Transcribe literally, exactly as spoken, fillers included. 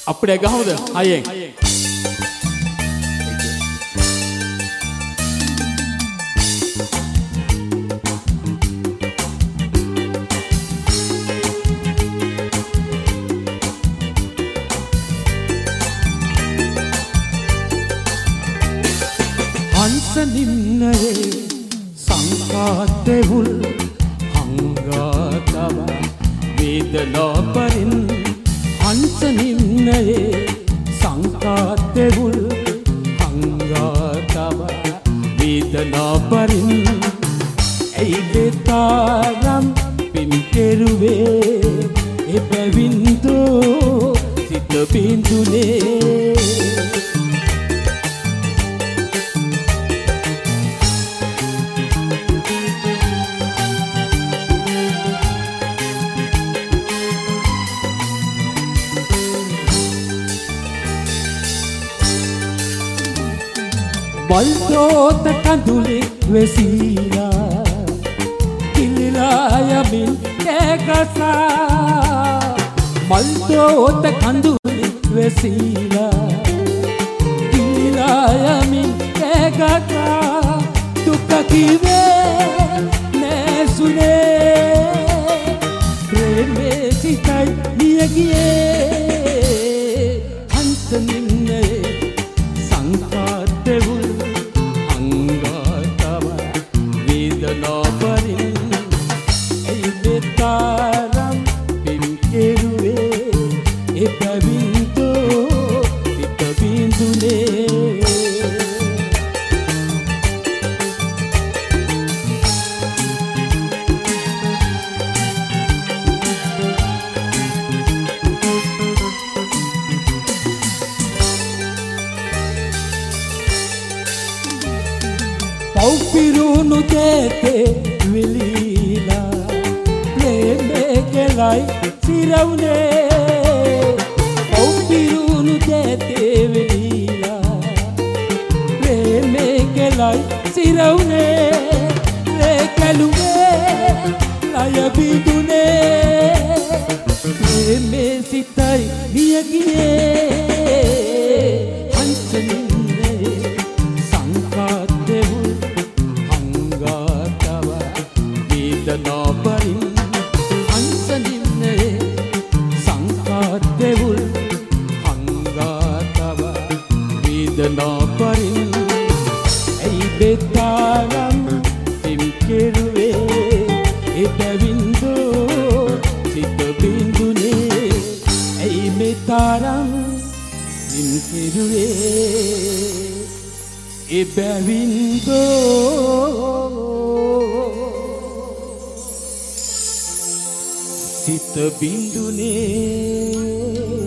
අප්පඩේ ගහමුද අයියෙන් හංස නිම්නයේ සංකාතෙවුල් හංගා තබා වේදනා පරින් හංස නිම්නයේ සංකාතෙවුල් හංගා තබා වේදනා පරින් ඇයි දෙතරම් පින් කෙරුවේ එබැවින් දෝ සිත බින්දුනේ වල්තෝත කඳුලි වෙසීලා කිලිලා යමින් කෑගසා වල්තෝත කඳුලි වෙසීලා කිලිලා යමින් කෑගසා දුක කිවේ නැසුනේ ප්‍රේමේ සිතයි මිය ගියේ හංස නිම්නයේ සංකාතෙවුල් තරම් පින් කෙරුවේ එබැවින් දෝ සිත බින්දුනේ පව්පිරුණු දෙතේ විලීලා ලයි සිරවුනේ ඔව්පිරුණු දෙතේ වෙලීලා ප්‍රේමේ කෙලයි සිරවුනේ රේ කැලුවේ ලය බිඳුනේ ප්‍රේමේ සිතයි මිය ගියේ හංස නිම්නයේ සංකාතෙවුල් හංගා තබා වේදනා පරින් දෙවුල් හංගා තබා වේදනා පරින් ඇයි දෙතරම් පින් කෙරුවේ එබැවින් දෝ සිත බින්දුනේ ඇයි මෙතරම් පින් කෙරුවේ එබැවින් දෝ සිත බින්දුනේ